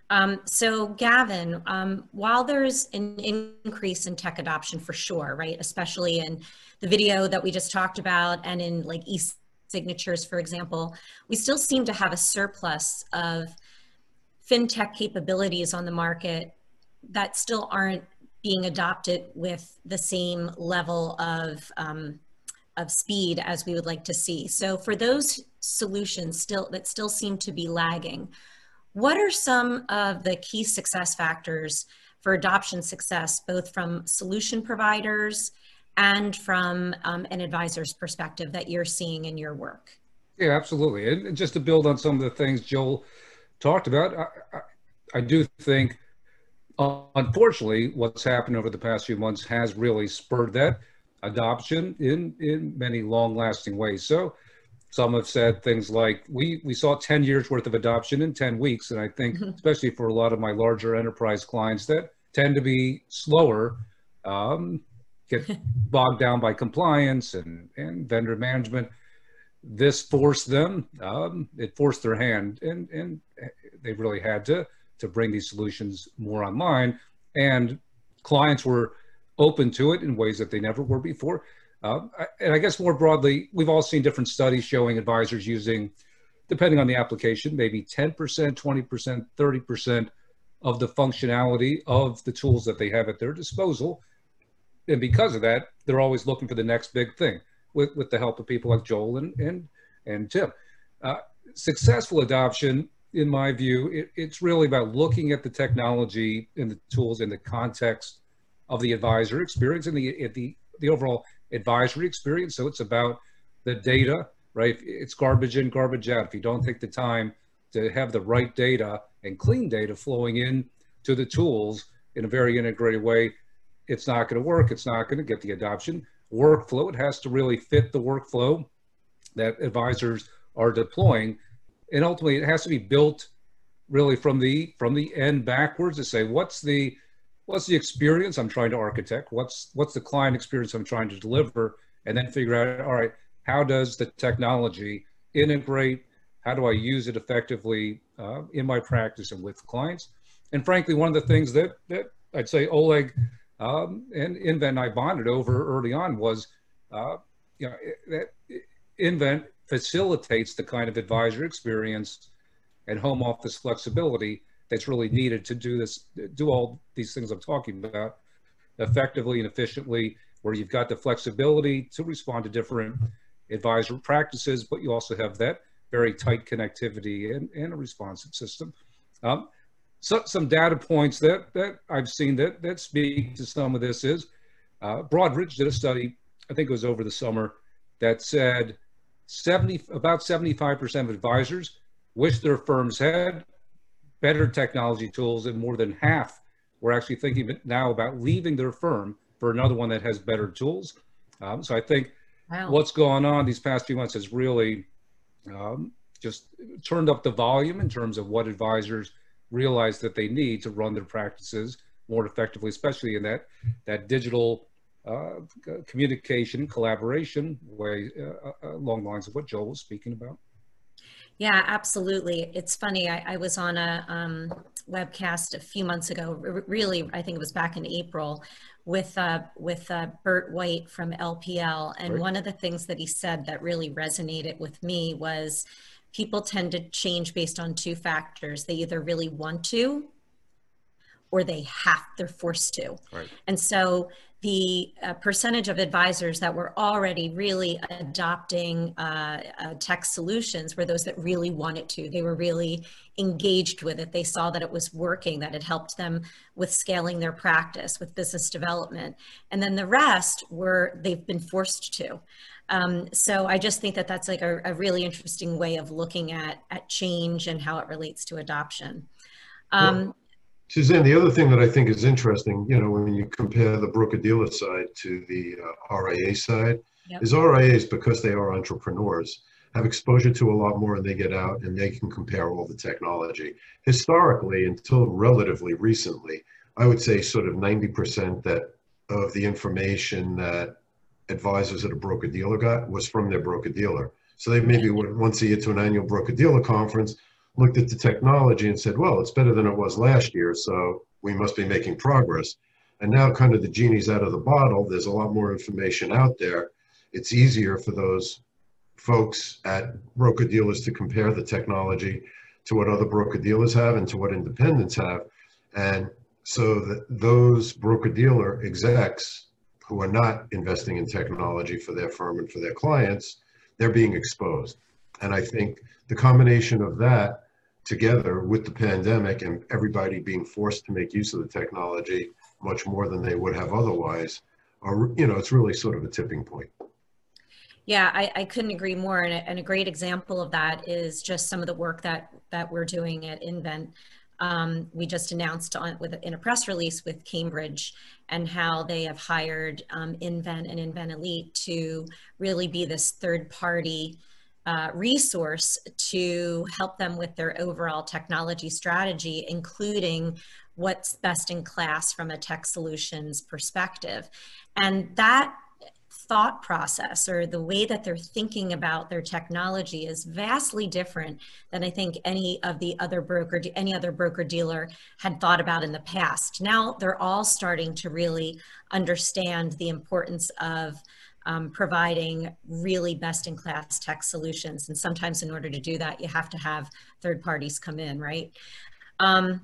So Gavin, while there's an increase in tech adoption for sure, right? Especially in the video that we just talked about and in like e-signatures, for example, we still seem to have a surplus of fintech capabilities on the market that still aren't being adopted with the same level of speed as we would like to see. So for those solutions that still seem to be lagging, what are some of the key success factors for adoption success, both from solution providers and from an advisor's perspective that you're seeing in your work? Yeah, absolutely. And just to build on some of the things Joel talked about, I do think, unfortunately, what's happened over the past few months has really spurred that adoption in many long-lasting ways. So some have said things like, we saw 10 years worth of adoption in 10 weeks. And I think, especially for a lot of my larger enterprise clients that tend to be slower, get bogged down by compliance and vendor management, this forced them, it forced their hand, and they really had to bring these solutions more online. And clients were open to it in ways that they never were before. And I guess more broadly, we've all seen different studies showing advisors using, depending on the application, maybe 10%, 20%, 30% of the functionality of the tools that they have at their disposal. And because of that, they're always looking for the next big thing with the help of people like Joel and Tim. Successful adoption, in my view, it's really about looking at the technology and the tools in the context of the advisor experience and the overall advisory experience. So it's about the data, right? It's garbage in, garbage out. If you don't take the time to have the right data and clean data flowing in to the tools in a very integrated way, it's not going to work. It's not going to get the adoption. Workflow, it has to really fit the workflow that advisors are deploying. And ultimately, it has to be built really from the end backwards to say, what's the experience I'm trying to architect? What's the client experience I'm trying to deliver? And then figure out, all right, how does the technology integrate? How do I use it effectively in my practice and with clients? And frankly, one of the things that I'd say Oleg and nVent and I bonded over early on was, that nVent facilitates the kind of advisor experience and home office flexibility that's really needed to do all these things I'm talking about effectively and efficiently, where you've got the flexibility to respond to different advisor practices, but you also have that very tight connectivity and a responsive system. So some data points that I've seen that speak to some of this is, Broadridge did a study, I think it was over the summer, that said about 75% of advisors wish their firms had better technology tools, and more than half were actually thinking now about leaving their firm for another one that has better tools. So I think what's going on these past few months has really just turned up the volume in terms of what advisors realize that they need to run their practices more effectively, especially in that digital communication, collaboration way, along the lines of what Joel was speaking about. Yeah, absolutely. It's funny. I was on a webcast a few months ago. Really, I think it was back in April, with Bert White from LPL. And Right. one of the things that he said that really resonated with me was people tend to change based on two factors. They either really want to, or they're forced to. Right. And so the percentage of advisors that were already really adopting tech solutions were those that really wanted to. They were really engaged with it. They saw that it was working, that it helped them with scaling their practice, with business development. And then the rest they've been forced to. So I just think that that's like a really interesting way of looking at change and how it relates to adoption. Suzanne, the other thing that I think is interesting, when you compare the broker-dealer side to the RIA side, is RIAs, because they are entrepreneurs, have exposure to a lot more, and they get out and they can compare all the technology. Historically, until relatively recently, I would say sort of 90% of the information that advisors at a broker-dealer got was from their broker-dealer. So they maybe went once a year to an annual broker-dealer conference, looked at the technology and said, well, it's better than it was last year, so we must be making progress. And now kind of the genie's out of the bottle. There's a lot more information out there. It's easier for those folks at broker dealers to compare the technology to what other broker dealers have and to what independents have. And so that those broker dealer execs who are not investing in technology for their firm and for their clients, they're being exposed. And I think the combination of that together with the pandemic and everybody being forced to make use of the technology much more than they would have otherwise, are, you know, it's really sort of a tipping point. Yeah, I couldn't agree more. And a great example of that is just some of the work that we're doing at Invent. We just announced in a press release with Cambridge and how they have hired Invent and Invent Elite to really be this third-party resource to help them with their overall technology strategy, including what's best in class from a tech solutions perspective. And that thought process, or the way that they're thinking about their technology, is vastly different than I think any other broker dealer had thought about in the past. Now they're all starting to really understand the importance of providing really best-in-class tech solutions. And sometimes in order to do that, you have to have third parties come in, right?